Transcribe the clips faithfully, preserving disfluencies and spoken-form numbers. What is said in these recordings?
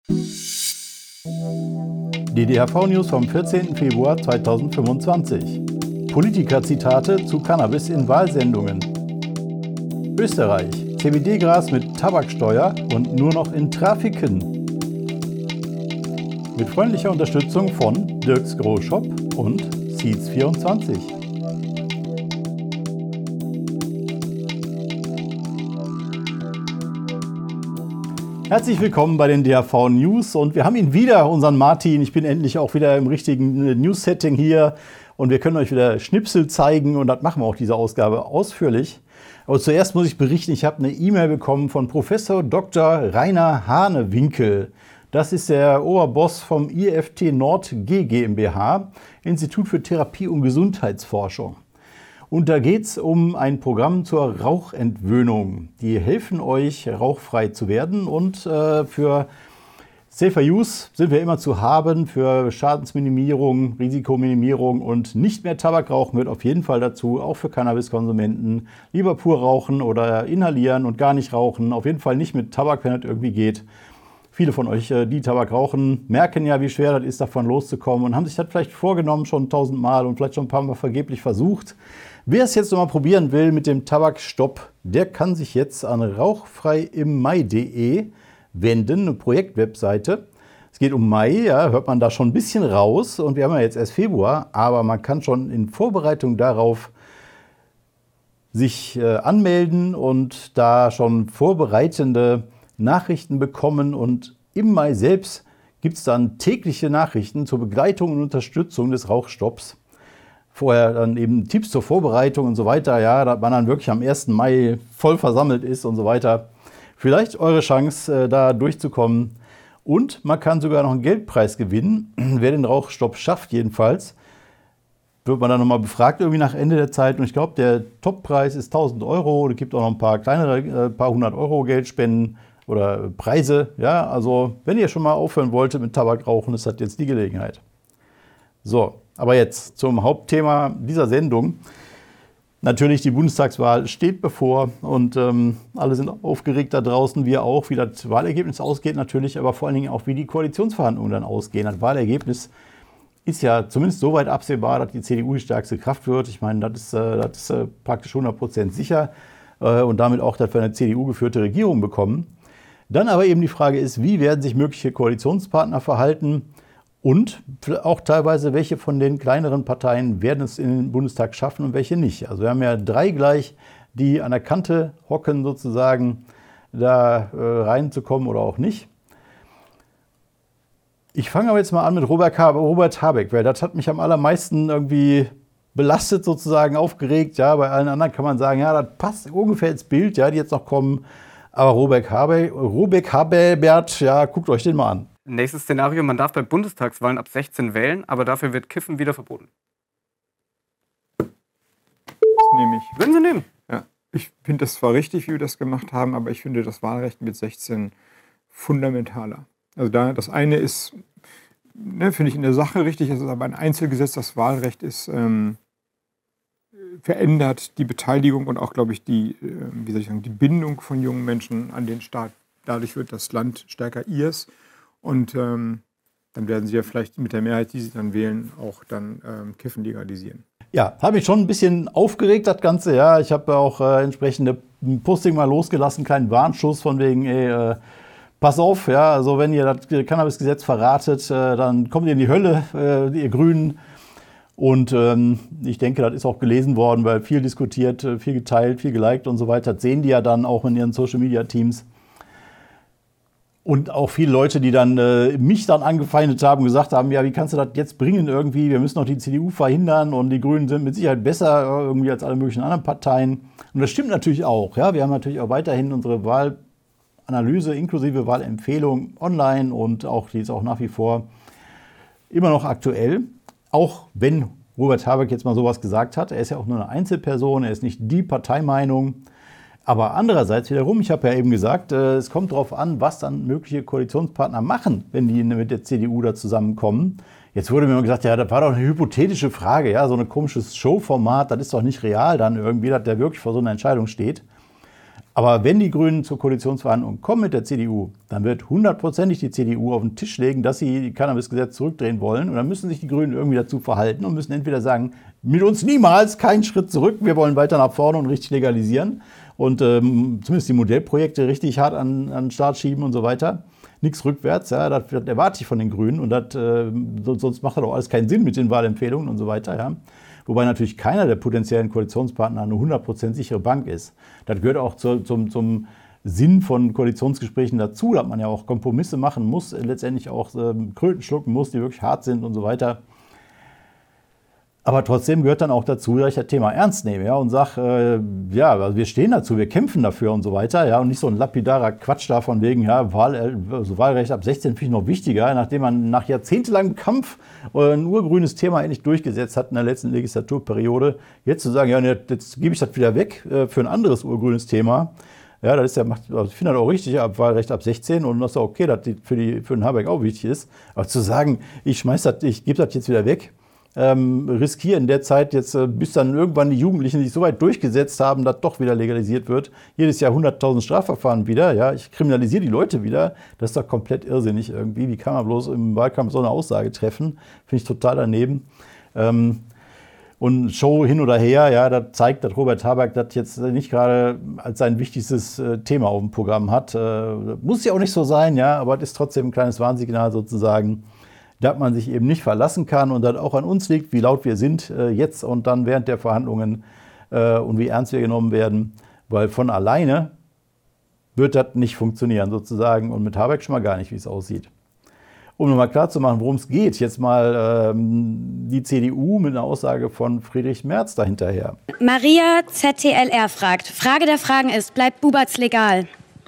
Die D H V-News vom vierzehnten Februar zweitausendfünfundzwanzig. Politiker-Zitate zu Cannabis in Wahlsendungen. Österreich. C B D-Gras mit Tabaksteuer und nur noch in Trafiken. Mit freundlicher Unterstützung von Dirks Grow Shop und Seeds vierundzwanzig. Herzlich willkommen bei den D H V News und wir haben ihn wieder, unseren Martin. Ich bin endlich auch wieder im richtigen News-Setting hier und wir können euch wieder Schnipsel zeigen und das machen wir auch diese Ausgabe ausführlich. Aber zuerst muss ich berichten, ich habe eine E-Mail bekommen von Professor Doktor Rainer Hanewinkel. Das ist der Oberboss vom I F T Nord G GmbH, Institut für Therapie und Gesundheitsforschung. Und da geht es um ein Programm zur Rauchentwöhnung. Die helfen euch, rauchfrei zu werden. Und äh, für Safer Use sind wir immer zu haben. Für Schadensminimierung, Risikominimierung und nicht mehr Tabakrauchen gehört auf jeden Fall dazu. Auch für Cannabiskonsumenten. Lieber pur rauchen oder inhalieren und gar nicht rauchen. Auf jeden Fall nicht mit Tabak, wenn das irgendwie geht. Viele von euch, die Tabak rauchen, merken ja, wie schwer das ist, davon loszukommen. Und haben sich das vielleicht vorgenommen schon tausendmal und vielleicht schon ein paar Mal vergeblich versucht. Wer es jetzt noch mal probieren will mit dem Tabakstopp, der kann sich jetzt an rauchfreiimmai punkt de wenden, eine Projektwebseite. Es geht um Mai, ja, hört man da schon ein bisschen raus und wir haben ja jetzt erst Februar, aber man kann schon in Vorbereitung darauf sich äh, anmelden und da schon vorbereitende Nachrichten bekommen und im Mai selbst gibt es dann tägliche Nachrichten zur Begleitung und Unterstützung des Rauchstopps. Vorher dann eben Tipps zur Vorbereitung und so weiter, ja, dass man dann wirklich am ersten Mai voll versammelt ist und so weiter. Vielleicht eure Chance, da durchzukommen. Und man kann sogar noch einen Geldpreis gewinnen. Wer den Rauchstopp schafft jedenfalls, wird man dann nochmal befragt irgendwie nach Ende der Zeit. Und ich glaube, der Toppreis ist tausend Euro. Es gibt auch noch ein paar kleinere, äh, paar hundert Euro Geldspenden oder Preise. Ja, also wenn ihr schon mal aufhören wolltet mit Tabakrauchen, ist das jetzt die Gelegenheit. So. Aber jetzt zum Hauptthema dieser Sendung. Natürlich, die Bundestagswahl steht bevor und ähm, alle sind aufgeregt da draußen, wir auch, wie das Wahlergebnis ausgeht natürlich, aber vor allen Dingen auch, wie die Koalitionsverhandlungen dann ausgehen. Das Wahlergebnis ist ja zumindest so weit absehbar, dass die C D U die stärkste Kraft wird. Ich meine, das ist, äh, das ist äh, praktisch hundert Prozent sicher äh, und damit auch, dass wir eine C D U-geführte Regierung bekommen. Dann aber eben die Frage ist, wie werden sich mögliche Koalitionspartner verhalten? Und auch teilweise, welche von den kleineren Parteien werden es in den Bundestag schaffen und welche nicht. Also wir haben ja drei gleich, die an der Kante hocken sozusagen, da äh, reinzukommen oder auch nicht. Ich fange aber jetzt mal an mit Robert, Robert Habeck, weil das hat mich am allermeisten irgendwie belastet sozusagen, aufgeregt. Ja, bei allen anderen kann man sagen, ja, das passt ungefähr ins Bild, ja, die jetzt noch kommen. Aber Robert Habeck, Robert Habeck, ja, guckt euch den mal an. Nächstes Szenario, man darf bei Bundestagswahlen ab sechzehn wählen, aber dafür wird Kiffen wieder verboten. Das nehme ich. Würden Sie nehmen? Ja, ich finde das zwar richtig, wie wir das gemacht haben, aber ich finde das Wahlrecht mit sechzehn fundamentaler. Also da, das eine ist, ne, finde ich in der Sache richtig, es ist aber ein Einzelgesetz, das Wahlrecht ist, ähm, verändert die Beteiligung und auch, glaube ich, die, äh, wie soll ich sagen, die Bindung von jungen Menschen an den Staat. Dadurch wird das Land stärker ihrs. Und ähm, dann werden sie ja vielleicht mit der Mehrheit, die sie dann wählen, auch dann ähm, Kiffen legalisieren. Ja, habe ich schon ein bisschen aufgeregt, das Ganze. Ja, ich habe auch äh, entsprechende Posting mal losgelassen, kleinen Warnschuss von wegen, ey, äh, pass auf, ja, also wenn ihr das Cannabis-Gesetz verratet, äh, dann kommt ihr in die Hölle, äh, ihr Grünen. Und ähm, ich denke, das ist auch gelesen worden, weil viel diskutiert, viel geteilt, viel geliked und so weiter. Das sehen die ja dann auch in ihren Social-Media-Teams. Und auch viele Leute, die dann äh, mich dann angefeindet haben, gesagt haben, ja, wie kannst du das jetzt bringen irgendwie? Wir müssen doch die C D U verhindern und die Grünen sind mit Sicherheit besser äh, irgendwie als alle möglichen anderen Parteien. Und das stimmt natürlich auch. Ja? Wir haben natürlich auch weiterhin unsere Wahlanalyse inklusive Wahlempfehlung online und auch die ist auch nach wie vor immer noch aktuell. Auch wenn Robert Habeck jetzt mal sowas gesagt hat. Er ist ja auch nur eine Einzelperson, er ist nicht die Parteimeinung. Aber andererseits wiederum, ich habe ja eben gesagt, äh, es kommt darauf an, was dann mögliche Koalitionspartner machen, wenn die mit der C D U da zusammenkommen. Jetzt wurde mir immer gesagt, ja, das war doch eine hypothetische Frage, ja, so ein komisches Showformat, das ist doch nicht real dann irgendwie, dass der wirklich vor so einer Entscheidung steht. Aber wenn die Grünen zur Koalitionsverhandlung kommen mit der C D U, dann wird hundertprozentig die C D U auf den Tisch legen, dass sie das Cannabisgesetz zurückdrehen wollen. Und dann müssen sich die Grünen irgendwie dazu verhalten und müssen entweder sagen, mit uns niemals, keinen Schritt zurück, wir wollen weiter nach vorne und richtig legalisieren. Und ähm, zumindest die Modellprojekte richtig hart an, an den Start schieben und so weiter. Nichts rückwärts, ja, das, das erwarte ich von den Grünen. Und das, äh, sonst macht das auch alles keinen Sinn mit den Wahlempfehlungen und so weiter. Ja. Wobei natürlich keiner der potenziellen Koalitionspartner eine hundert Prozent sichere Bank ist. Das gehört auch zu, zum, zum Sinn von Koalitionsgesprächen dazu, dass man ja auch Kompromisse machen muss, letztendlich auch äh, Kröten schlucken muss, die wirklich hart sind und so weiter. Aber trotzdem gehört dann auch dazu, dass ich das Thema ernst nehme, ja, und sage, äh, ja, also wir stehen dazu, wir kämpfen dafür und so weiter, ja, und nicht so ein lapidarer Quatsch da von wegen, ja, Wahl, also Wahlrecht ab sechzehn finde ich noch wichtiger, nachdem man nach jahrzehntelangem Kampf ein urgrünes Thema endlich durchgesetzt hat in der letzten Legislaturperiode, jetzt zu sagen, ja, jetzt gebe ich das wieder weg äh, für ein anderes urgrünes Thema. Ja, das ist ja, macht, also ich finde das auch richtig, ab Wahlrecht ab sechzehn und das ist auch okay, dass die für, die, für den Habeck auch wichtig ist. Aber zu sagen, ich schmeiß das, ich gebe das jetzt wieder weg, Ähm, riskieren in der Zeit jetzt, äh, bis dann irgendwann die Jugendlichen sich so weit durchgesetzt haben, dass doch wieder legalisiert wird. Jedes Jahr hunderttausend Strafverfahren wieder. Ja, ich kriminalisiere die Leute wieder. Das ist doch komplett irrsinnig irgendwie. Wie kann man bloß im Wahlkampf so eine Aussage treffen? Finde ich total daneben. Ähm, und Show hin oder her, ja, das zeigt, dass Robert Habeck das jetzt nicht gerade als sein wichtigstes äh, Thema auf dem Programm hat. Äh, muss ja auch nicht so sein, ja, aber es ist trotzdem ein kleines Warnsignal sozusagen, dass man sich eben nicht verlassen kann und das auch an uns liegt, wie laut wir sind äh, jetzt und dann während der Verhandlungen äh, und wie ernst wir genommen werden, weil von alleine wird das nicht funktionieren sozusagen und mit Habeck schon mal gar nicht, wie es aussieht. Um nochmal klarzumachen, worum es geht, jetzt mal ähm, die C D U mit einer Aussage von Friedrich Merz dahinterher. Maria Z T L R fragt, Frage der Fragen ist, bleibt Bubatz legal?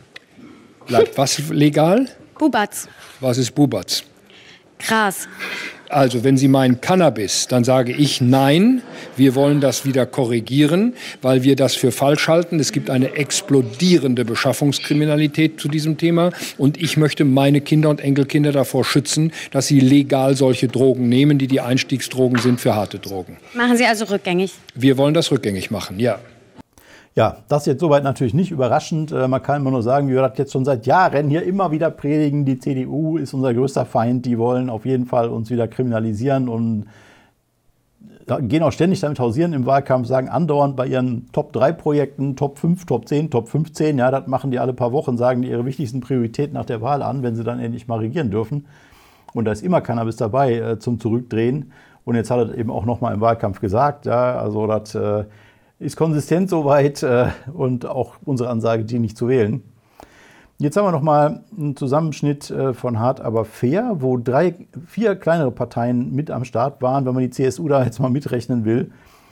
Bleibt was legal? Bubatz. Was ist Bubatz? Gras. Also, wenn Sie meinen Cannabis, dann sage ich nein. Wir wollen das wieder korrigieren, weil wir das für falsch halten. Es gibt eine explodierende Beschaffungskriminalität zu diesem Thema. Und ich möchte meine Kinder und Enkelkinder davor schützen, dass sie legal solche Drogen nehmen, die die Einstiegsdrogen sind für harte Drogen. Machen Sie also rückgängig? Wir wollen das rückgängig machen, ja. Ja, das ist jetzt soweit natürlich nicht überraschend. Man kann immer nur sagen, wir das jetzt schon seit Jahren hier immer wieder predigen. Die C D U ist unser größter Feind. Die wollen auf jeden Fall uns wieder kriminalisieren und gehen auch ständig damit hausieren im Wahlkampf, sagen andauernd bei ihren Top drei Projekten, Top fünf, Top zehn, Top fünfzehn, ja, das machen die alle paar Wochen, sagen die ihre wichtigsten Prioritäten nach der Wahl an, wenn sie dann endlich mal regieren dürfen. Und da ist immer Cannabis dabei äh, zum Zurückdrehen. Und jetzt hat er eben auch nochmal im Wahlkampf gesagt, ja, also das äh, ist konsistent soweit äh, und auch unsere Ansage, die nicht zu wählen. Jetzt haben wir noch mal einen Zusammenschnitt äh, von Hart aber fair, wo drei, vier kleinere Parteien mit am Start waren, wenn man die C S U da jetzt mal mitrechnen will,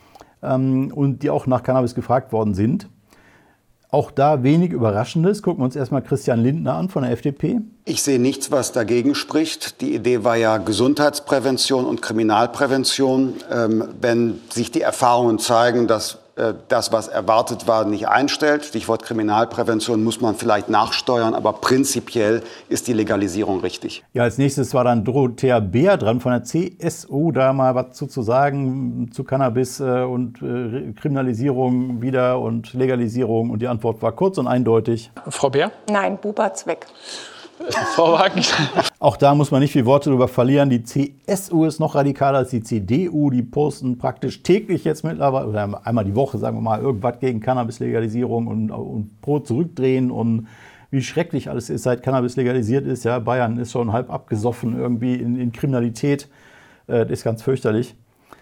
ähm, und die auch nach Cannabis gefragt worden sind. Auch da wenig Überraschendes. Gucken wir uns erstmal Christian Lindner an von der F D P. Ich sehe nichts, was dagegen spricht. Die Idee war ja Gesundheitsprävention und Kriminalprävention. Ähm, wenn sich die Erfahrungen zeigen, dass äh, das, was erwartet war, nicht einstellt, Stichwort Kriminalprävention, muss man vielleicht nachsteuern, aber prinzipiell ist die Legalisierung richtig. Ja, als nächstes war dann Dorothea Beer dran von der C S U, da mal was zu, zu sagen zu Cannabis äh, und äh, Kriminalisierung wieder und Legalisierung. Und die Antwort war kurz und eindeutig. Frau Beer? Nein, Bubatz weg. Frau Wagen? Auch da muss man nicht viel Worte darüber verlieren. Die C S U ist noch radikaler als die C D U. Die posten praktisch täglich jetzt mittlerweile, oder einmal die Woche, sagen wir mal, irgendwas gegen Cannabis-Legalisierung und, und pro zurückdrehen und wie schrecklich alles ist, seit Cannabis legalisiert ist. Ja, Bayern ist schon halb abgesoffen irgendwie in, in Kriminalität. Äh, das ist ganz fürchterlich.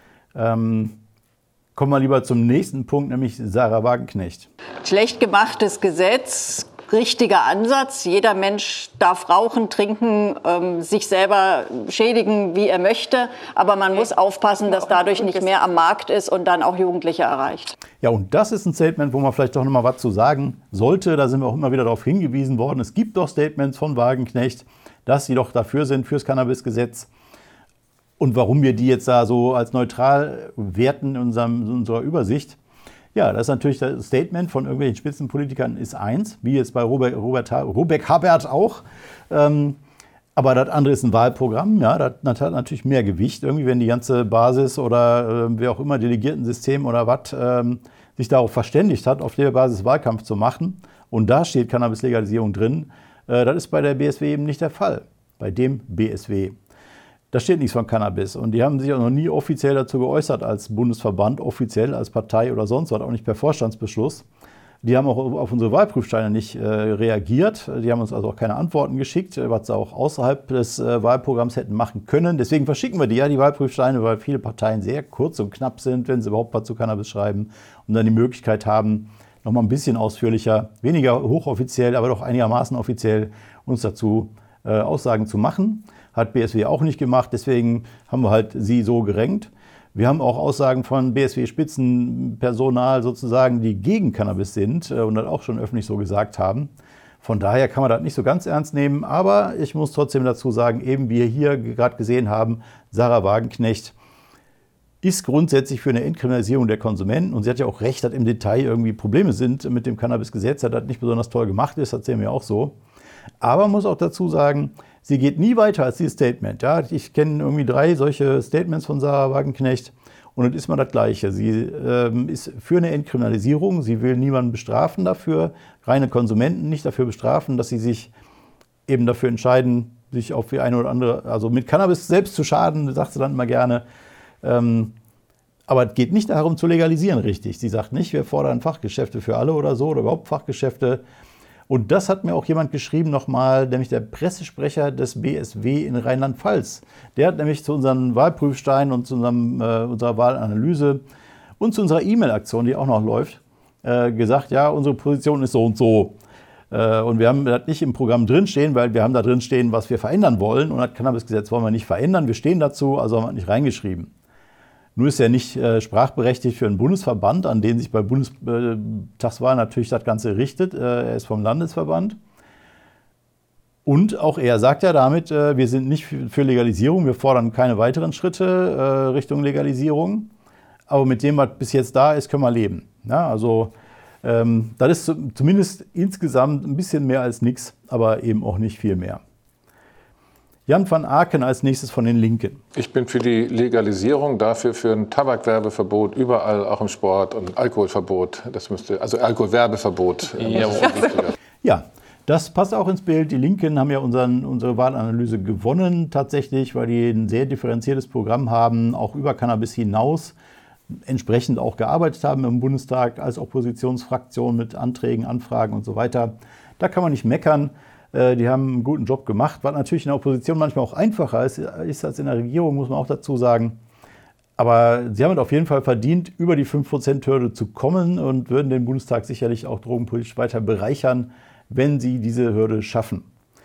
Ähm, kommen wir lieber zum nächsten Punkt, nämlich Sarah Wagenknecht. Schlecht gemachtes Gesetz. Richtiger Ansatz. Jeder Mensch darf rauchen, trinken, ähm, sich selber schädigen, wie er möchte. Aber man muss aufpassen, dass dadurch nicht mehr am Markt ist und dann auch Jugendliche erreicht. Ja, und das ist ein Statement, wo man vielleicht doch noch mal was zu sagen sollte. Da sind wir auch immer wieder darauf hingewiesen worden. Es gibt doch Statements von Wagenknecht, dass sie doch dafür sind, fürs Cannabisgesetz. Und warum wir die jetzt da so als neutral werten in, unserem, in unserer Übersicht. Ja, das ist natürlich das Statement von irgendwelchen Spitzenpolitikern ist eins, wie jetzt bei Robert, Robert, Robert Habert auch. Ähm, aber das andere ist ein Wahlprogramm. Ja, das hat natürlich mehr Gewicht, irgendwie, wenn die ganze Basis oder äh, wer auch immer, Delegiertensystem oder was, ähm, sich darauf verständigt hat, auf der Basis Wahlkampf zu machen. Und da steht Cannabis-Legalisierung drin. Äh, das ist bei der B S W eben nicht der Fall, bei dem B S W. Da steht nichts von Cannabis. Und die haben sich auch noch nie offiziell dazu geäußert als Bundesverband, offiziell als Partei oder sonst was, auch nicht per Vorstandsbeschluss. Die haben auch auf unsere Wahlprüfsteine nicht äh, reagiert. Die haben uns also auch keine Antworten geschickt, was sie auch außerhalb des äh, Wahlprogramms hätten machen können. Deswegen verschicken wir die ja, die Wahlprüfsteine, weil viele Parteien sehr kurz und knapp sind, wenn sie überhaupt was zu Cannabis schreiben und dann die Möglichkeit haben, noch mal ein bisschen ausführlicher, weniger hochoffiziell, aber doch einigermaßen offiziell uns dazu äh, Aussagen zu machen. Hat B S W auch nicht gemacht, deswegen haben wir halt sie so gerenkt. Wir haben auch Aussagen von B S W-Spitzenpersonal sozusagen, die gegen Cannabis sind und das auch schon öffentlich so gesagt haben. Von daher kann man das nicht so ganz ernst nehmen, aber ich muss trotzdem dazu sagen, eben wie wir hier gerade gesehen haben, Sarah Wagenknecht ist grundsätzlich für eine Entkriminalisierung der Konsumenten und sie hat ja auch recht, dass im Detail irgendwie Probleme sind mit dem Cannabis-Gesetz, dass das nicht besonders toll gemacht ist, das sehen wir auch so. Aber man muss auch dazu sagen, sie geht nie weiter als dieses Statement. Ja, ich kenne irgendwie drei solche Statements von Sarah Wagenknecht und es ist immer das Gleiche. Sie ähm, ist für eine Entkriminalisierung, sie will niemanden bestrafen dafür, reine Konsumenten nicht dafür bestrafen, dass sie sich eben dafür entscheiden, sich auf die eine oder andere, also mit Cannabis selbst zu schaden, sagt sie dann immer gerne. Ähm, aber es geht nicht darum zu legalisieren, richtig. Sie sagt nicht, wir fordern Fachgeschäfte für alle oder so oder überhaupt Fachgeschäfte. Und das hat mir auch jemand geschrieben nochmal, nämlich der Pressesprecher des B S W in Rheinland-Pfalz. Der hat nämlich zu unseren Wahlprüfsteinen und zu unserem, äh, unserer Wahlanalyse und zu unserer E-Mail-Aktion, die auch noch läuft, äh, gesagt, ja, unsere Position ist so und so. Äh, und wir haben das nicht im Programm drinstehen, weil wir haben da drinstehen, was wir verändern wollen. Und das Cannabis-Gesetz wollen wir nicht verändern. Wir stehen dazu, also haben wir nicht reingeschrieben. Nur ist er nicht äh, sprachberechtigt für einen Bundesverband, an den sich bei Bundestagswahlen natürlich das Ganze richtet. Äh, er ist vom Landesverband. Und auch er sagt ja damit, äh, wir sind nicht für Legalisierung, wir fordern keine weiteren Schritte äh, Richtung Legalisierung. Aber mit dem, was bis jetzt da ist, können wir leben. Ja, also ähm, das ist zumindest insgesamt ein bisschen mehr als nichts, aber eben auch nicht viel mehr. Jan van Aken als nächstes von den Linken. Ich bin für die Legalisierung, dafür für ein Tabakwerbeverbot überall, auch im Sport, und Alkoholverbot. Das müsste, also Alkoholwerbeverbot. Ja, ja, das passt auch ins Bild. Die Linken haben ja unseren, unsere Wahlanalyse gewonnen tatsächlich, weil die ein sehr differenziertes Programm haben, auch über Cannabis hinaus, entsprechend auch gearbeitet haben im Bundestag als Oppositionsfraktion mit Anträgen, Anfragen und so weiter. Da kann man nicht meckern. Die haben einen guten Job gemacht, was natürlich in der Opposition manchmal auch einfacher ist, ist als in der Regierung, muss man auch dazu sagen. Aber sie haben es auf jeden Fall verdient, über die fünf Prozent Hürde zu kommen und würden den Bundestag sicherlich auch drogenpolitisch weiter bereichern, wenn sie diese Hürde schaffen.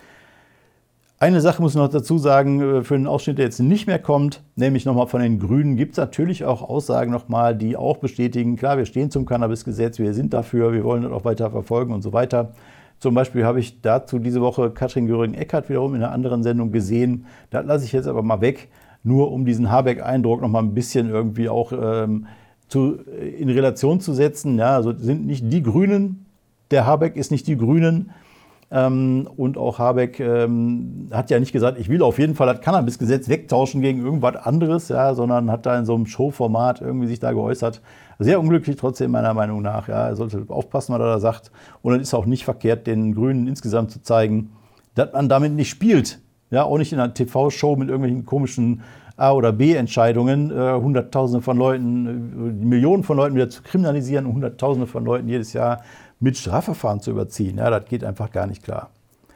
Eine Sache muss ich noch dazu sagen, für den Ausschnitt, der jetzt nicht mehr kommt, nämlich nochmal von den Grünen, gibt es natürlich auch Aussagen nochmal, die auch bestätigen, klar, wir stehen zum Cannabisgesetz, wir sind dafür, wir wollen das auch weiter verfolgen und so weiter. Zum Beispiel habe ich dazu diese Woche Katrin Göring-Eckardt wiederum in einer anderen Sendung gesehen. Das lasse ich jetzt aber mal weg, nur um diesen Habeck-Eindruck noch mal ein bisschen irgendwie auch ähm, zu, in Relation zu setzen. Ja, also sind nicht die Grünen, der Habeck ist nicht die Grünen. Ähm, und auch Habeck ähm, hat ja nicht gesagt, ich will auf jeden Fall das Cannabis-Gesetz wegtauschen gegen irgendwas anderes, ja, sondern hat da in so einem Showformat irgendwie sich da geäußert. Sehr unglücklich trotzdem meiner Meinung nach. Ja, er sollte aufpassen, was er da sagt. Und es ist auch nicht verkehrt, den Grünen insgesamt zu zeigen, dass man damit nicht spielt. Ja, auch nicht in einer T V-Show mit irgendwelchen komischen A- oder B-Entscheidungen, äh, Hunderttausende von Leuten, äh, Millionen von Leuten wieder zu kriminalisieren und Hunderttausende von Leuten jedes Jahr mit Strafverfahren zu überziehen. Ja, das geht einfach gar nicht klar.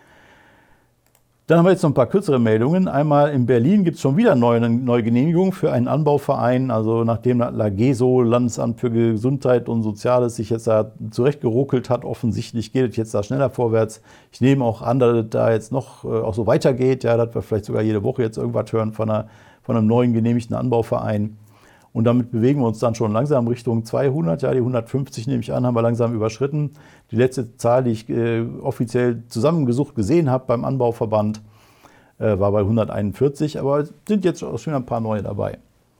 Dann haben wir jetzt noch ein paar kürzere Meldungen. Einmal in Berlin gibt es schon wieder eine neue Genehmigung für einen Anbauverein. Also nachdem das LAGESO, Landesamt für Gesundheit und Soziales, sich jetzt da zurechtgeruckelt hat, offensichtlich geht es jetzt da schneller vorwärts. Ich nehme auch an, dass es da jetzt noch äh, auch so weitergeht, ja, dass wir vielleicht sogar jede Woche jetzt irgendwas hören von, einer, von einem neuen genehmigten Anbauverein. Und damit bewegen wir uns dann schon langsam Richtung zweihundert, ja, die hundertfünfzig nehme ich an, haben wir langsam überschritten. Die letzte Zahl, die ich äh, offiziell zusammengesucht gesehen habe beim Anbauverband, äh, war bei hunderteinundvierzig, aber es sind jetzt schon ein paar neue dabei.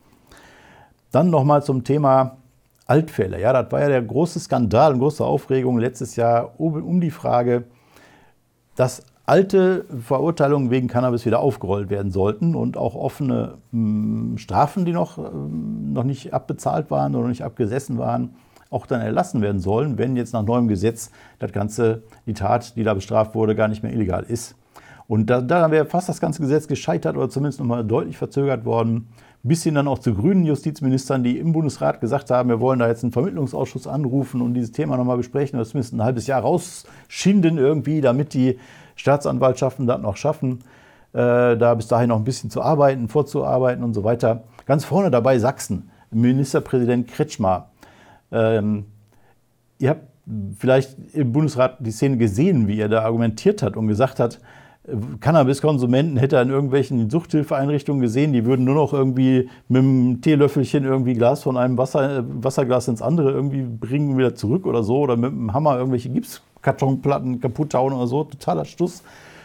Dann nochmal zum Thema Altfälle. Ja, das war ja der große Skandal und große Aufregung letztes Jahr um, um die Frage, dass alte Verurteilungen wegen Cannabis wieder aufgerollt werden sollten und auch offene mh, Strafen, die noch, äh, noch nicht abbezahlt waren oder nicht abgesessen waren, auch dann erlassen werden sollen, wenn jetzt nach neuem Gesetz das Ganze, die Tat, die da bestraft wurde, gar nicht mehr illegal ist. Und da, da wäre fast das ganze Gesetz gescheitert oder zumindest nochmal deutlich verzögert worden. Bis hin dann auch zu grünen Justizministern, die im Bundesrat gesagt haben, wir wollen da jetzt einen Vermittlungsausschuss anrufen und dieses Thema nochmal besprechen oder zumindest ein halbes Jahr rausschinden irgendwie, damit die Staatsanwaltschaften das noch schaffen, äh, da bis dahin noch ein bisschen zu arbeiten, vorzuarbeiten und so weiter. Ganz vorne dabei Sachsen, Ministerpräsident Kretschmer. Ähm, ihr habt vielleicht im Bundesrat die Szene gesehen, wie er da argumentiert hat und gesagt hat, Cannabiskonsumenten hätte er in irgendwelchen Suchthilfeeinrichtungen gesehen, die würden nur noch irgendwie mit einem Teelöffelchen irgendwie Glas von einem Wasser, Wasserglas ins andere irgendwie bringen, wieder zurück oder so, oder mit einem Hammer irgendwelche Gipskartonplatten kaputt hauen oder so, totaler Stuss.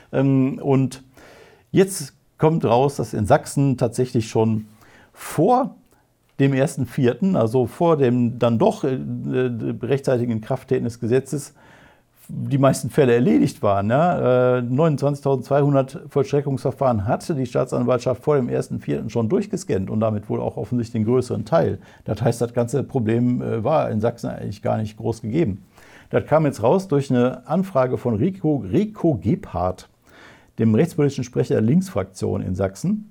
Und jetzt kommt raus, dass in Sachsen tatsächlich schon vor dem ersten Vierten, also vor dem dann doch rechtzeitigen Inkrafttreten des Gesetzes, die meisten Fälle erledigt waren. Ja. neunundzwanzigtausendzweihundert Vollstreckungsverfahren hatte die Staatsanwaltschaft vor dem ersten Vierten schon durchgescannt und damit wohl auch offensichtlich den größeren Teil. Das heißt, das ganze Problem war in Sachsen eigentlich gar nicht groß gegeben. Das kam jetzt raus durch eine Anfrage von Rico, Rico Gebhardt, dem rechtspolitischen Sprecher der Linksfraktion in Sachsen.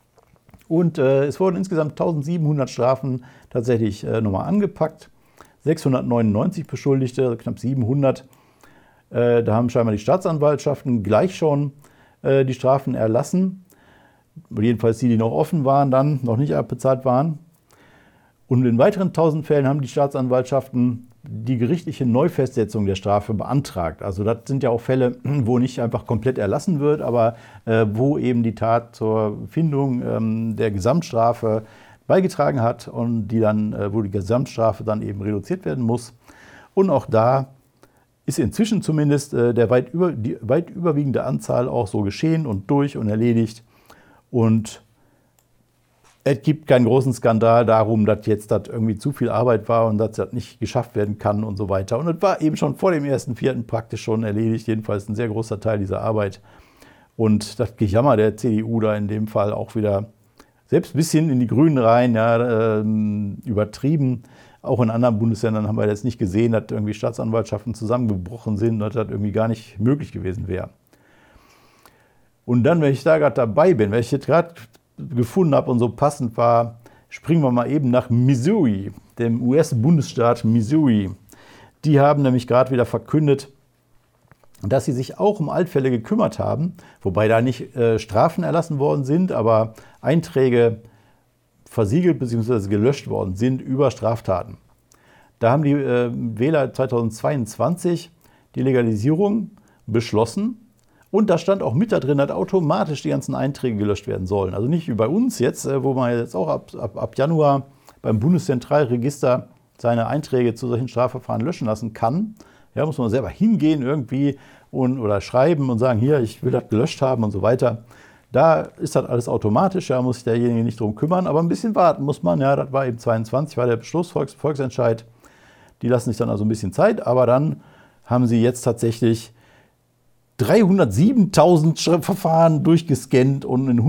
Und äh, es wurden insgesamt eintausendsiebenhundert Strafen tatsächlich äh, nochmal angepackt. sechshundertneunundneunzig Beschuldigte, also knapp siebenhundert. Äh, da haben scheinbar die Staatsanwaltschaften gleich schon äh, die Strafen erlassen. Jedenfalls die, die noch offen waren, dann noch nicht abbezahlt waren. Und in weiteren tausend Fällen haben die Staatsanwaltschaften die gerichtliche Neufestsetzung der Strafe beantragt. Also das sind ja auch Fälle, wo nicht einfach komplett erlassen wird, aber äh, wo eben die Tat zur Findung ähm, der Gesamtstrafe beigetragen hat und die dann, äh, wo die Gesamtstrafe dann eben reduziert werden muss. Und auch da ist inzwischen zumindest äh, der weit, über, die weit überwiegende Anzahl auch so geschehen und durch und erledigt. Und es gibt keinen großen Skandal darum, dass jetzt das irgendwie zu viel Arbeit war und dass das nicht geschafft werden kann und so weiter. Und es war eben schon vor dem ersten Vierten praktisch schon erledigt, jedenfalls ein sehr großer Teil dieser Arbeit. Und das Gejammer der C D U da in dem Fall auch wieder selbst ein bisschen in die Grünen rein, ja, äh, übertrieben. Auch in anderen Bundesländern haben wir jetzt nicht gesehen, dass irgendwie Staatsanwaltschaften zusammengebrochen sind, dass das irgendwie gar nicht möglich gewesen wäre. Und dann, wenn ich da gerade dabei bin, wenn ich jetzt gerade gefunden habe und so passend war, springen wir mal eben nach Missouri, dem U S-Bundesstaat Missouri. Die haben nämlich gerade wieder verkündet, dass sie sich auch um Altfälle gekümmert haben, wobei da nicht äh, Strafen erlassen worden sind, aber Einträge versiegelt bzw. gelöscht worden sind über Straftaten. Da haben die äh, Wähler zweitausendzweiundzwanzig die Legalisierung beschlossen. Und da stand auch mit da drin, dass automatisch die ganzen Einträge gelöscht werden sollen. Also nicht wie bei uns jetzt, wo man jetzt auch ab, ab, ab Januar beim Bundeszentralregister seine Einträge zu solchen Strafverfahren löschen lassen kann. Ja, muss man selber hingehen irgendwie und, oder schreiben und sagen, hier, ich will das gelöscht haben und so weiter. Da ist das alles automatisch, da muss sich derjenige nicht drum kümmern, aber ein bisschen warten muss man. Ja, das war eben zweiundzwanzig, war der Beschluss, Volks, Volksentscheid. Die lassen sich dann also ein bisschen Zeit, aber dann haben sie jetzt tatsächlich dreihundertsiebentausend Verfahren durchgescannt und in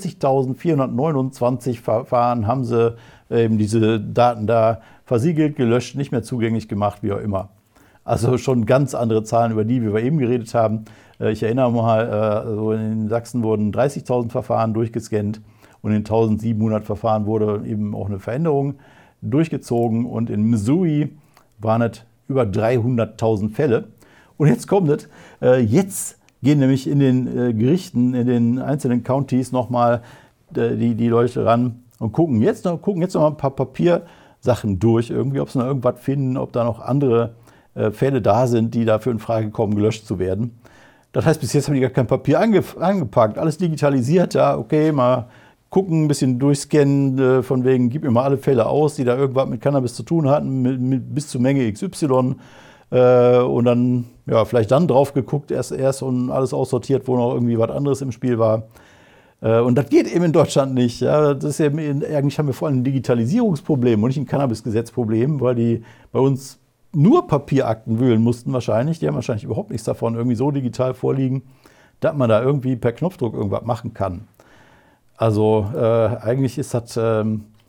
hundertvierzigtausendvierhundertneunundzwanzig Verfahren haben sie eben diese Daten da versiegelt, gelöscht, nicht mehr zugänglich gemacht, wie auch immer. Also schon ganz andere Zahlen, über die wir eben geredet haben. Ich erinnere mal, also in Sachsen wurden dreißigtausend Verfahren durchgescannt und in eintausendsiebenhundert Verfahren wurde eben auch eine Veränderung durchgezogen und in Missouri waren es über dreihunderttausend Fälle. Und jetzt kommt es, äh, jetzt gehen nämlich in den äh, Gerichten, in den einzelnen Countys nochmal äh, die, die Leute ran und gucken jetzt noch, gucken jetzt noch mal ein paar Papiersachen durch, irgendwie, ob sie noch irgendwas finden, ob da noch andere äh, Fälle da sind, die dafür in Frage kommen, gelöscht zu werden. Das heißt, bis jetzt haben die gar kein Papier ange, angepackt, alles digitalisiert, ja, okay, mal gucken, ein bisschen durchscannen, äh, von wegen, gib mir mal alle Fälle aus, die da irgendwas mit Cannabis zu tun hatten, mit, mit bis zur Menge X Y. Äh, und dann, ja, vielleicht dann drauf geguckt, erst, erst und alles aussortiert, wo noch irgendwie was anderes im Spiel war. Äh, und das geht eben in Deutschland nicht. Ja. Das ist eben, eigentlich haben wir vor allem ein Digitalisierungsproblem und nicht ein Cannabisgesetzproblem, weil die bei uns nur Papierakten wühlen mussten wahrscheinlich. Die haben wahrscheinlich überhaupt nichts davon irgendwie so digital vorliegen, dass man da irgendwie per Knopfdruck irgendwas machen kann. Also äh, eigentlich ist das, äh,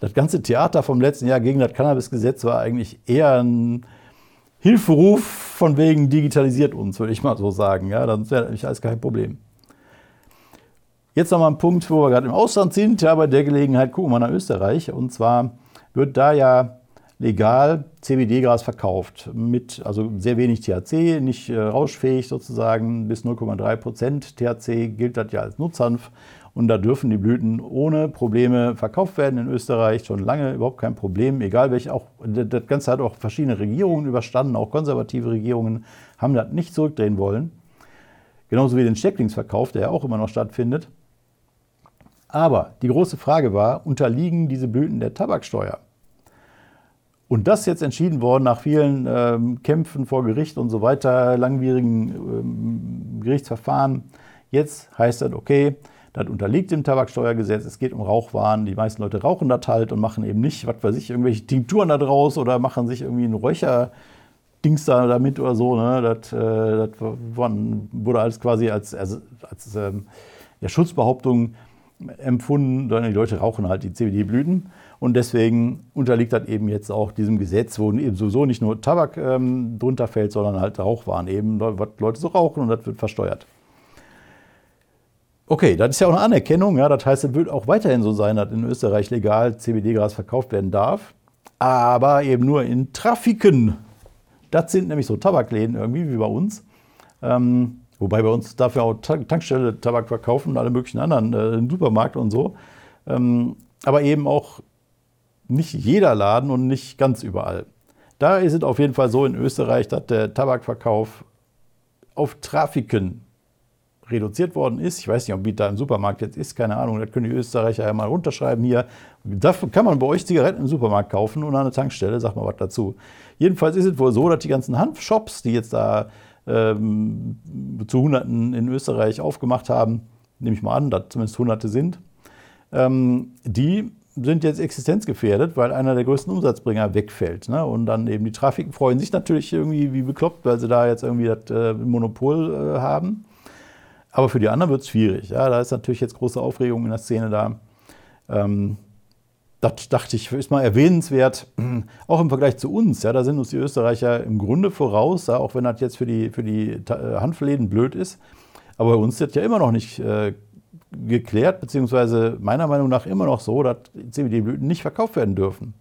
das ganze Theater vom letzten Jahr gegen das Cannabis-Gesetz war eigentlich eher ein Hilferuf von wegen digitalisiert uns, würde ich mal so sagen. Ja, dann wäre nämlich alles kein Problem. Jetzt nochmal ein Punkt, wo wir gerade im Ausland sind. Ja, bei der Gelegenheit gucken wir nach Österreich. Und zwar wird da ja legal C B D-Gras verkauft. Mit also sehr wenig T H C, nicht äh, rauschfähig sozusagen. Bis null Komma drei Prozent T H C gilt das ja als Nutzhanf. Und da dürfen die Blüten ohne Probleme verkauft werden in Österreich. Schon lange überhaupt kein Problem. Egal welche, auch das Ganze hat auch verschiedene Regierungen überstanden. Auch konservative Regierungen haben das nicht zurückdrehen wollen. Genauso wie den Stecklingsverkauf, der ja auch immer noch stattfindet. Aber die große Frage war, unterliegen diese Blüten der Tabaksteuer? Und das ist jetzt entschieden worden nach vielen ähm, Kämpfen vor Gericht und so weiter, langwierigen ähm, Gerichtsverfahren. Jetzt heißt das, okay, das unterliegt dem Tabaksteuergesetz, es geht um Rauchwaren. Die meisten Leute rauchen das halt und machen eben nicht, was weiß ich, irgendwelche Tinkturen da draus oder machen sich irgendwie einen Räucherdings da damit oder so. Ne? Das, äh, das wurde alles quasi als, als, als ähm, ja, Schutzbehauptung empfunden, sondern die Leute rauchen halt die C B D-Blüten und deswegen unterliegt das eben jetzt auch diesem Gesetz, wo eben sowieso nicht nur Tabak ähm, drunter fällt, sondern halt Rauchwaren eben, was Leute so rauchen und das wird versteuert. Okay, das ist ja auch eine Anerkennung, ja, das heißt, es wird auch weiterhin so sein, dass in Österreich legal C B D-Gras verkauft werden darf, aber eben nur in Trafiken. Das sind nämlich so Tabakläden irgendwie, wie bei uns. Ähm, Wobei bei uns darf ja auch Tankstelle Tabak verkaufen und alle möglichen anderen, äh, im Supermarkt und so. Ähm, aber eben auch nicht jeder Laden und nicht ganz überall. Da ist es auf jeden Fall so in Österreich, dass der Tabakverkauf auf Trafiken reduziert worden ist. Ich weiß nicht, ob wie da im Supermarkt jetzt ist, keine Ahnung, das können die Österreicher ja mal runterschreiben hier. Dafür kann man bei euch Zigaretten im Supermarkt kaufen und an der Tankstelle, sag mal was dazu. Jedenfalls ist es wohl so, dass die ganzen Hanfshops, die jetzt da Ähm, zu Hunderten in Österreich aufgemacht haben, nehme ich mal an, dass zumindest Hunderte sind, ähm, die sind jetzt existenzgefährdet, weil einer der größten Umsatzbringer wegfällt. Ne? Und dann eben die Trafiken freuen sich natürlich irgendwie wie bekloppt, weil sie da jetzt irgendwie das äh, Monopol äh, haben. Aber für die anderen wird es schwierig. Ja? Da ist natürlich jetzt große Aufregung in der Szene da. Ähm, Das dachte ich, ist mal erwähnenswert, auch im Vergleich zu uns. Ja, da sind uns die Österreicher im Grunde voraus, ja, auch wenn das jetzt für die, für die Hanfläden blöd ist. Aber bei uns ist das ja immer noch nicht äh, geklärt, beziehungsweise meiner Meinung nach immer noch so, dass C B D-Blüten nicht verkauft werden dürfen.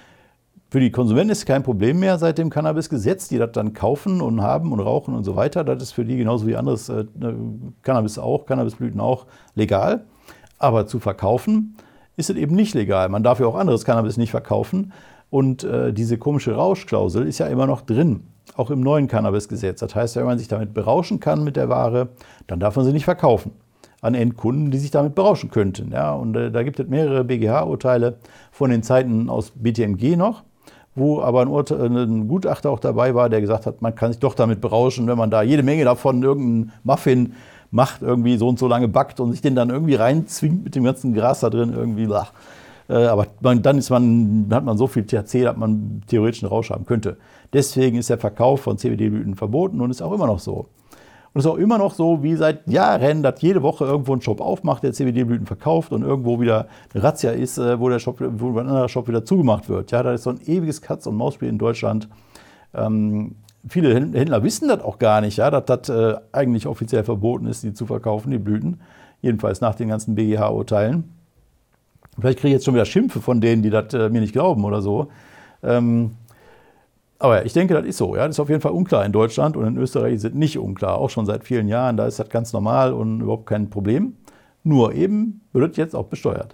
Für die Konsumenten ist kein Problem mehr seit dem Cannabis-Gesetz, die das dann kaufen und haben und rauchen und so weiter. Das ist für die genauso wie anderes äh, Cannabis auch, Cannabisblüten auch legal. Aber zu verkaufen ist es eben nicht legal. Man darf ja auch anderes Cannabis nicht verkaufen. Und äh, diese komische Rauschklausel ist ja immer noch drin, auch im neuen Cannabis-Gesetz. Das heißt, wenn man sich damit berauschen kann mit der Ware, dann darf man sie nicht verkaufen an Endkunden, die sich damit berauschen könnten. Ja, und äh, da gibt es mehrere B G H-Urteile von den Zeiten aus B T M G noch, wo aber ein, Urte- ein Gutachter auch dabei war, der gesagt hat, man kann sich doch damit berauschen, wenn man da jede Menge davon irgendeinen Muffin macht, irgendwie so und so lange backt und sich den dann irgendwie reinzwingt mit dem ganzen Gras da drin irgendwie. Äh, aber man, dann ist man, hat man so viel T H C, dass man theoretisch einen Rausch haben könnte. Deswegen ist der Verkauf von C B D-Blüten verboten und ist auch immer noch so. Und ist auch immer noch so, wie seit Jahren, dass jede Woche irgendwo ein Shop aufmacht, der C B D-Blüten verkauft und irgendwo wieder eine Razzia ist, wo der Shop, wo ein anderer Shop wieder zugemacht wird. Ja, das ist so ein ewiges Katz- und Maus-Spiel in Deutschland. Ähm, Viele Händler wissen das auch gar nicht, ja, dass das äh, eigentlich offiziell verboten ist, die zu verkaufen, die Blüten. Jedenfalls nach den ganzen B G H-Urteilen. Vielleicht kriege ich jetzt schon wieder Schimpfe von denen, die das äh, mir nicht glauben oder so. Ähm, aber ich denke, das ist so. Ja, das ist auf jeden Fall unklar in Deutschland und in Österreich ist es nicht unklar. Auch schon seit vielen Jahren, da ist das ganz normal und überhaupt kein Problem. Nur eben wird es jetzt auch besteuert.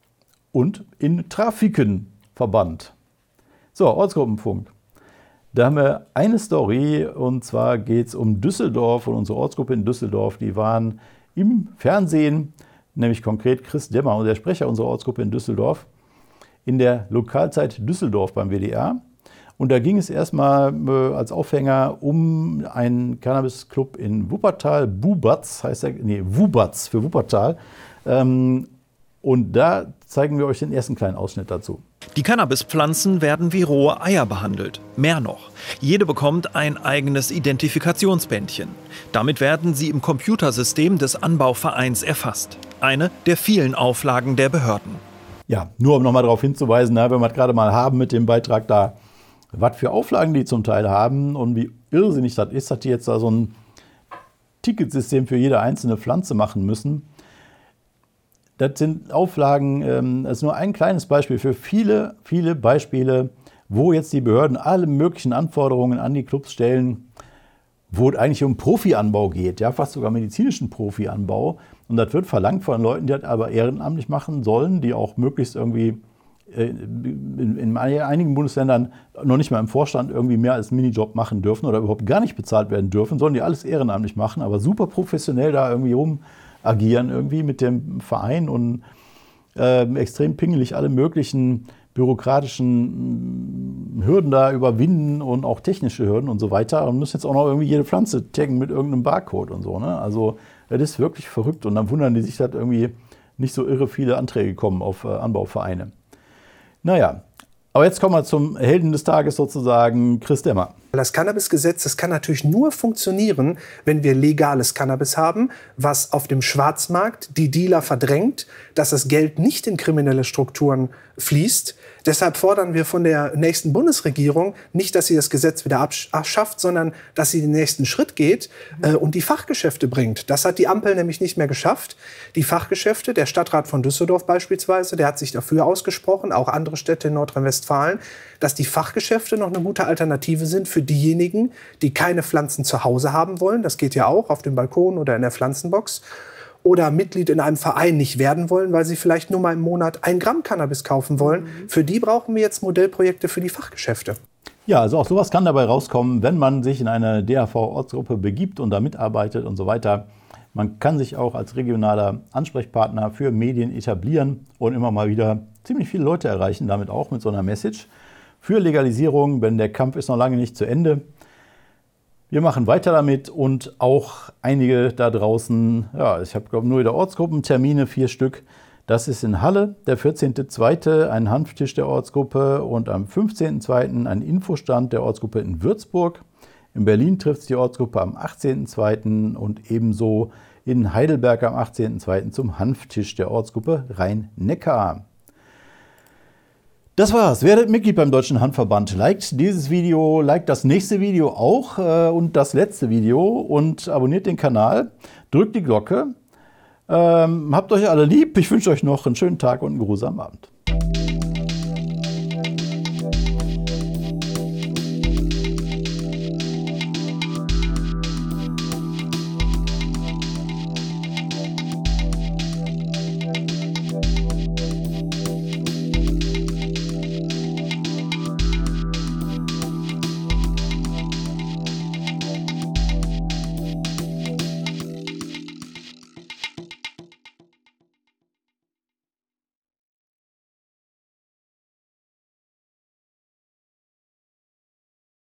Und in Trafiken verbannt. So, Ortsgruppenfunk. Da haben wir eine Story, und zwar geht es um Düsseldorf und unsere Ortsgruppe in Düsseldorf. Die waren im Fernsehen, nämlich konkret Chris Demmer, der Sprecher unserer Ortsgruppe in Düsseldorf, in der Lokalzeit Düsseldorf beim W D R. Und da ging es erstmal äh, als Aufhänger um einen Cannabis-Club in Wuppertal, Bubatz heißt der, nee, Wubatz für Wuppertal. Ähm, und da zeigen wir euch den ersten kleinen Ausschnitt dazu. Die Cannabispflanzen werden wie rohe Eier behandelt. Mehr noch, jede bekommt ein eigenes Identifikationsbändchen. Damit werden sie im Computersystem des Anbauvereins erfasst. Eine der vielen Auflagen der Behörden. Ja, nur um nochmal darauf hinzuweisen, na, wenn wir es gerade mal haben mit dem Beitrag da, was für Auflagen die zum Teil haben und wie irrsinnig das ist, dass die jetzt da so ein Ticketsystem für jede einzelne Pflanze machen müssen. Das sind Auflagen, ähm, das ist nur ein kleines Beispiel für viele, viele Beispiele, wo jetzt die Behörden alle möglichen Anforderungen an die Clubs stellen, wo es eigentlich um Profianbau geht, ja, fast sogar medizinischen Profianbau. Und das wird verlangt von Leuten, die das aber ehrenamtlich machen sollen, die auch möglichst irgendwie äh, in, in einigen Bundesländern noch nicht mal im Vorstand irgendwie mehr als Minijob machen dürfen oder überhaupt gar nicht bezahlt werden dürfen, sollen die alles ehrenamtlich machen, aber super professionell da irgendwie rum agieren irgendwie mit dem Verein und äh, extrem pingelig alle möglichen bürokratischen Hürden da überwinden und auch technische Hürden und so weiter und müssen jetzt auch noch irgendwie jede Pflanze taggen mit irgendeinem Barcode und so. Ne? Also das ist wirklich verrückt und dann wundern die sich, dass irgendwie nicht so irre viele Anträge kommen auf äh, Anbauvereine. Naja, aber jetzt kommen wir zum Helden des Tages sozusagen, Chris Demmer. Das Cannabisgesetz, das kann natürlich nur funktionieren, wenn wir legales Cannabis haben, was auf dem Schwarzmarkt die Dealer verdrängt, dass das Geld nicht in kriminelle Strukturen fließt. Deshalb fordern wir von der nächsten Bundesregierung nicht, dass sie das Gesetz wieder abschafft, sondern dass sie den nächsten Schritt geht äh, und die Fachgeschäfte bringt. Das hat die Ampel nämlich nicht mehr geschafft. Die Fachgeschäfte, der Stadtrat von Düsseldorf beispielsweise, der hat sich dafür ausgesprochen, auch andere Städte in Nordrhein-Westfalen, dass die Fachgeschäfte noch eine gute Alternative sind für diejenigen, die keine Pflanzen zu Hause haben wollen. Das geht ja auch auf dem Balkon oder in der Pflanzenbox. Oder Mitglied in einem Verein nicht werden wollen, weil sie vielleicht nur mal im Monat ein Gramm Cannabis kaufen wollen. Mhm. Für die brauchen wir jetzt Modellprojekte für die Fachgeschäfte. Ja, also auch sowas kann dabei rauskommen, wenn man sich in eine D A V-Ortsgruppe begibt und da mitarbeitet und so weiter. Man kann sich auch als regionaler Ansprechpartner für Medien etablieren und immer mal wieder ziemlich viele Leute erreichen, damit auch mit so einer Message für Legalisierung, denn der Kampf ist noch lange nicht zu Ende. Wir machen weiter damit und auch einige da draußen, ja, ich habe glaube nur wieder Ortsgruppentermine, vier Stück. Das ist in Halle, der vierzehnten zweiten ein Hanftisch der Ortsgruppe und am fünfzehnten zweiten ein Infostand der Ortsgruppe in Würzburg. In Berlin trifft sich die Ortsgruppe am achtzehnten zweiten und ebenso in Heidelberg am achtzehnten zweiten zum Hanftisch der Ortsgruppe Rhein-Neckar. Das war's. Werdet Mitglied beim Deutschen Hanfverband. Liked dieses Video, liked das nächste Video auch äh, und das letzte Video und abonniert den Kanal. Drückt die Glocke. Ähm, habt euch alle lieb. Ich wünsche euch noch einen schönen Tag und einen geruhsamen Abend.